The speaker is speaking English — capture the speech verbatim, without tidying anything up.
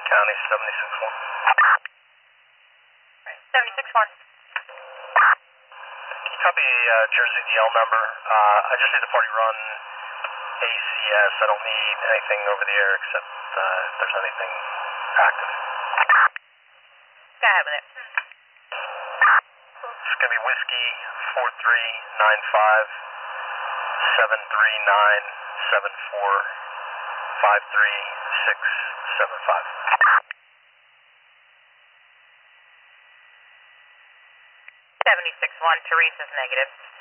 County, seventy-six one. seventy-six one. Can you copy uh, Jersey D L number? Uh, I just need the party run A C S. I don't need anything over the air except uh, if there's anything active. Go ahead with it. It's going to be Whiskey four three nine five seven three nine seven four five three six seven five. seventy-six one, Teresa's negative.